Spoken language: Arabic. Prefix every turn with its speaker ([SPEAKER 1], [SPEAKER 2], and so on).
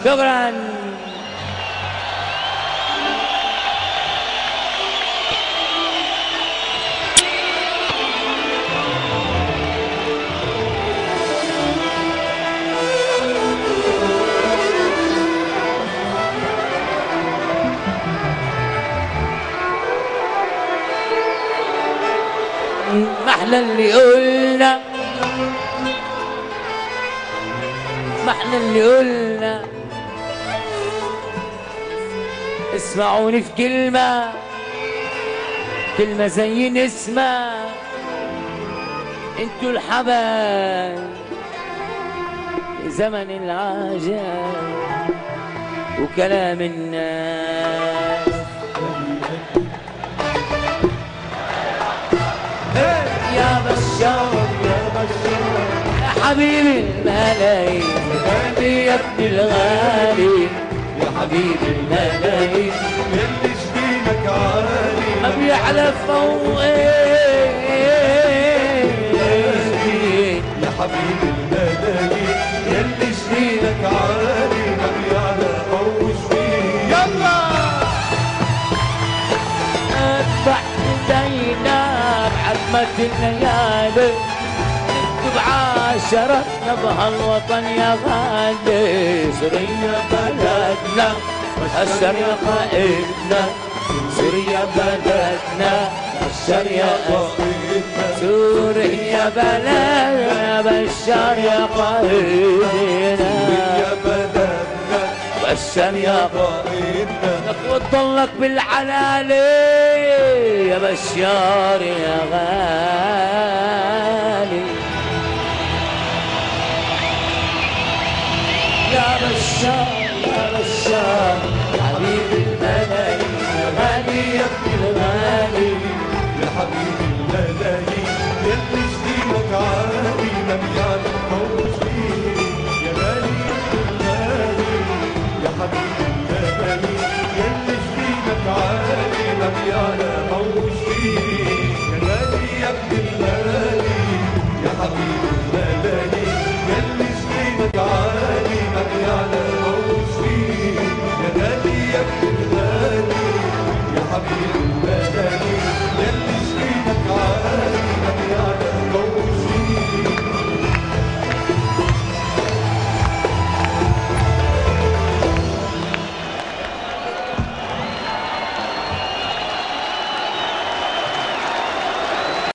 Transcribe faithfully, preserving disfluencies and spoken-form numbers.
[SPEAKER 1] شكرا. ما احنا اللي قلنا ما احنا اللي قلنا اسمعوني في كلمة كلمة زي نسمة انتوا الحبايب زمن العجاب وكلام الناس يا بشار يا بشار يا حبيبي الملايين يا ابن الغالي
[SPEAKER 2] يا حبيبي الملايين اللي جبينك عالي
[SPEAKER 1] ما بيعلى فوقي
[SPEAKER 2] يا حبيبي الملايين اللي جبينك عالي ما بيعلى فوق فيه. يلا
[SPEAKER 1] اتبع ايدينا بعتمة الليالي بعاشرتنا بهالوطن يا غالي سوريا بلدنا هالشر يا قائدنا سوريا بلدنا هالشر يا قائدنا سوريا بلدنا بشار يا قائدنا
[SPEAKER 2] يا بلدنا
[SPEAKER 1] بشار يا
[SPEAKER 2] قائدنا
[SPEAKER 1] وتضلك بالعلالي يا بشار يا غالي يا بشار يا بشار حبيبي الملايين يا غالي يا ابن الغالي
[SPEAKER 2] يا حبيبي الملايين اللي جبينك عالي ما بيعلى فوق فيه.